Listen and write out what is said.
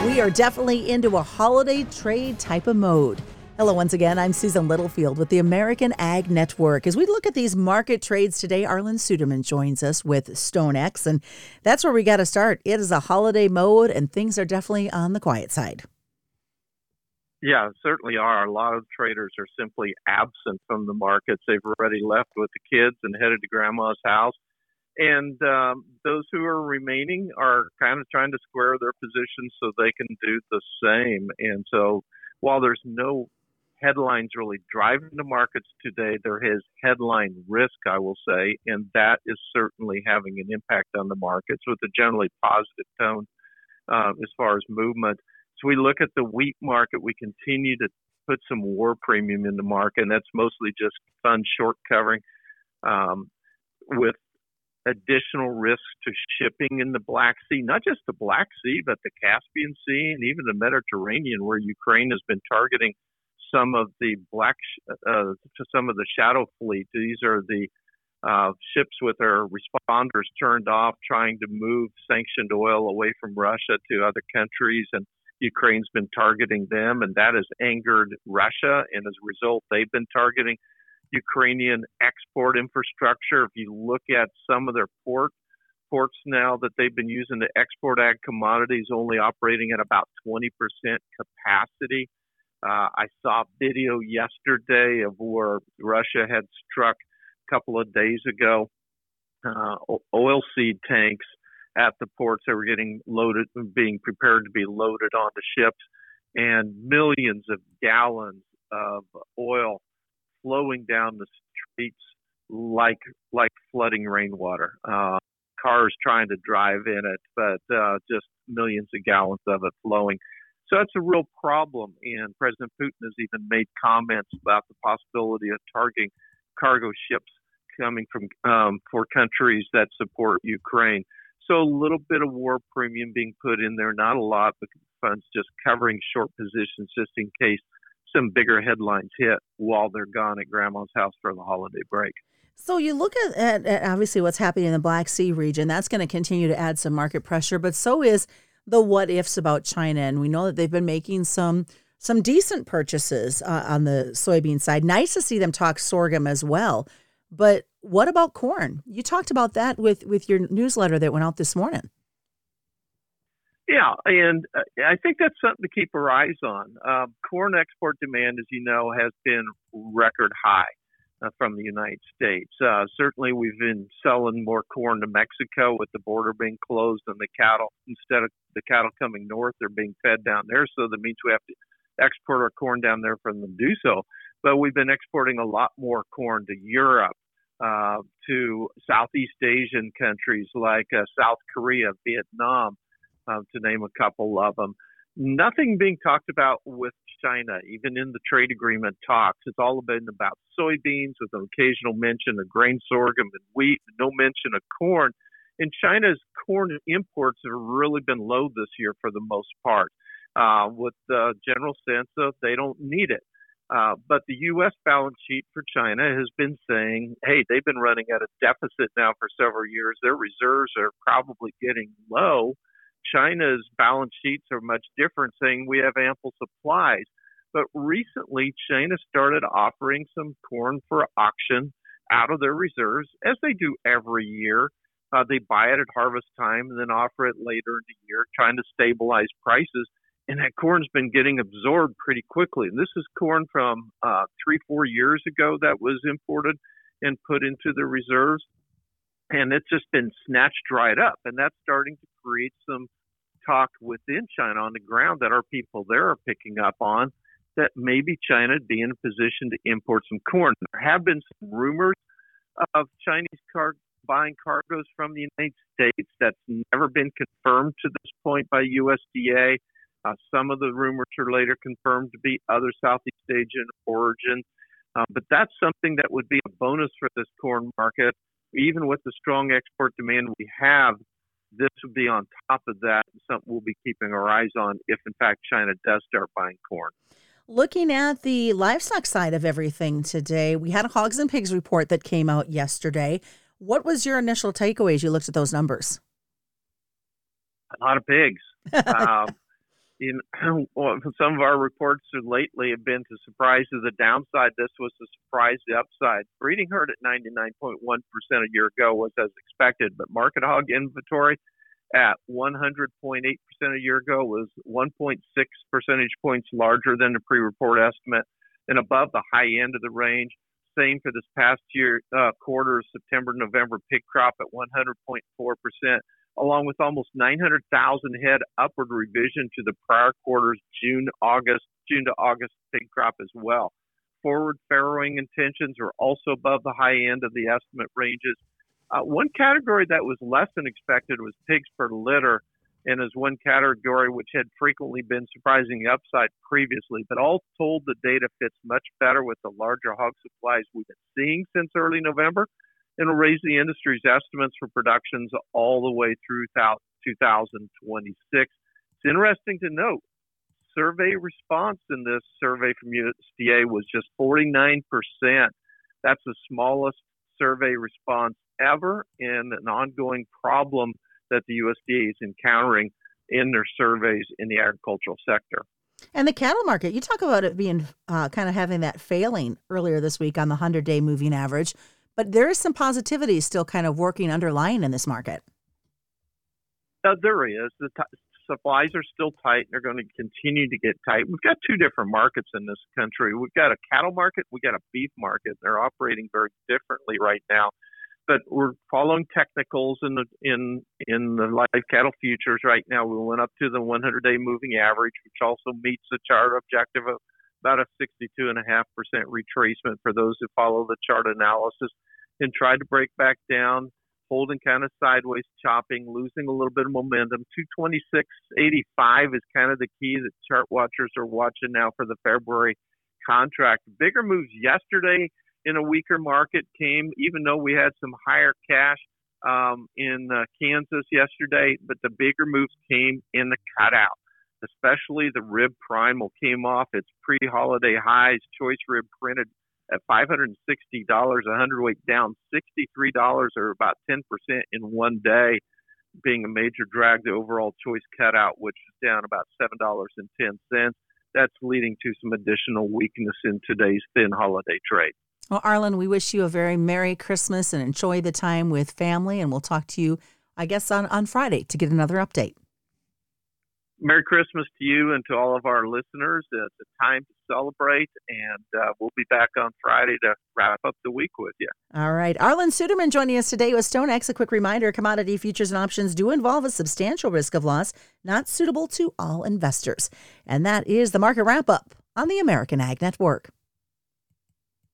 We are definitely into a holiday trade type of mode. Hello, once again, I'm Susan Littlefield with the American Ag Network. As we look at these market trades today, Arlen Suderman joins us with StoneX, and that's where we got to start. It is a holiday mode, and things are definitely on the quiet side. Yeah, certainly are. A lot of traders are simply absent from the markets. They've already left with the kids and headed to grandma's house. And those who are remaining are kind of trying to square their positions so they can do the same. And so while there's no headlines really driving the markets today, there is headline risk, I will say, and that is certainly having an impact on the markets with a generally positive tone as far as movement. So we look at the wheat market, we continue to put some war premium in the market, and that's mostly just fund short covering with additional risks to shipping in the Black Sea, not just the Black Sea, but the Caspian Sea and even the Mediterranean, where Ukraine has been targeting some of the some of the shadow fleet. These are the ships with their responders turned off, trying to move sanctioned oil away from Russia to other countries, and Ukraine's been targeting them, and that has angered Russia, and as a result, they've been targeting Ukrainian export infrastructure. If you look at some of their ports now that they've been using to export ag commodities, only operating at about 20% capacity. I saw a video yesterday of where Russia had struck a couple of days ago oilseed tanks at the ports that were getting loaded, being prepared to be loaded onto ships, and millions of gallons of oil flowing down the streets like flooding rainwater. Cars trying to drive in it, but just millions of gallons of it flowing. So that's a real problem, and President Putin has even made comments about the possibility of targeting cargo ships coming from for countries that support Ukraine. So a little bit of war premium being put in there, not a lot, but funds just covering short positions just in case some bigger headlines hit while they're gone at grandma's house for the holiday break. So you look at obviously what's happening in the Black Sea region. That's going to continue to add some market pressure, but so is the what ifs about China. And we know that they've been making some decent purchases on the soybean side. Nice to see them talk sorghum as well. But what about corn? You talked about that with your newsletter that went out this morning. Yeah, and I think that's something to keep our eyes on. Corn export demand, as you know, has been record high from the United States. Certainly, we've been selling more corn to Mexico with the border being closed, and the cattle, instead of the cattle coming north, they're being fed down there. So that means we have to export our corn down there for them to do so. But we've been exporting a lot more corn to Europe, to Southeast Asian countries like South Korea, Vietnam, to name a couple of them. Nothing being talked about with China, even in the trade agreement talks. It's all been about soybeans with an occasional mention of grain sorghum and wheat, no mention of corn. And China's corn imports have really been low this year for the most part, with the general sense of they don't need it. But the U.S. balance sheet for China has been saying, hey, they've been running at a deficit now for several years. Their reserves are probably getting low. China's balance sheets are much different, saying we have ample supplies. But recently, China started offering some corn for auction out of their reserves, as they do every year. They buy it at harvest time and then offer it later in the year, trying to stabilize prices. And that corn's been getting absorbed pretty quickly. And this is corn from 3-4 years ago that was imported and put into the reserves. And it's just been snatched right up. And that's starting to create some talk within China on the ground that our people there are picking up on, that maybe China would be in a position to import some corn. There have been some rumors of Chinese buying cargoes from the United States. That's never been confirmed to this point by USDA. Some of the rumors are later confirmed to be other Southeast Asian origin. But that's something that would be a bonus for this corn market. Even with the strong export demand we have, this would be on top of that, something we'll be keeping our eyes on if, in fact, China does start buying corn. Looking at the livestock side of everything today, we had a hogs and pigs report that came out yesterday. What was your initial takeaway as you looked at those numbers? A lot of pigs. Well, some of our reports lately have been to surprise to the downside. This was a surprise to the upside. Breeding herd at 99.1% a year ago was as expected, but market hog inventory at 100.8% a year ago was 1.6 percentage points larger than the pre-report estimate and above the high end of the range. Same for this past year quarter, September, November pig crop at 100.4%. Along with almost 900,000 head upward revision to the prior quarter's June to August pig crop as well. Forward farrowing intentions are also above the high end of the estimate ranges. One category that was less than expected was pigs per litter, and is one category which had frequently been surprising upside previously. But all told, the data fits much better with the larger hog supplies we've been seeing since early November, and will raise the industry's estimates for productions all the way through 2026. It's interesting to note, survey response in this survey from USDA was just 49%. That's the smallest survey response ever, and an ongoing problem that the USDA is encountering in their surveys in the agricultural sector. And the cattle market, you talk about it being kind of having that failing earlier this week on the 100-day moving average. But there is some positivity still kind of working underlying in this market. There is. The supplies are still tight. They're going to continue to get tight. We've got two different markets in this country. We've got a cattle market. We've got a beef market. They're operating very differently right now. But we're following technicals in the live cattle futures right now. We went up to the 100-day moving average, which also meets the chart objective of about a 62.5% retracement for those who follow the chart analysis, and tried to break back down, holding kind of sideways, chopping, losing a little bit of momentum. 226.85 is kind of the key that chart watchers are watching now for the February contract. Bigger moves yesterday in a weaker market came, even though we had some higher cash in Kansas yesterday, but the bigger moves came in the cutout. Especially the rib primal came off its pre-holiday highs. Choice rib printed at $560, a hundredweight down $63, or about 10% in one day, being a major drag to overall choice cutout, which is down about $7.10. That's leading to some additional weakness in today's thin holiday trade. Well, Arlen, we wish you a very Merry Christmas and enjoy the time with family, and we'll talk to you, I guess, on Friday to get another update. Merry Christmas to you and to all of our listeners. It's a time to celebrate, and we'll be back on Friday to wrap up the week with you. All right. Arlen Suderman joining us today with StoneX. A quick reminder, commodity futures and options do involve a substantial risk of loss, not suitable to all investors. And that is the Market Wrap-Up on the American Ag Network.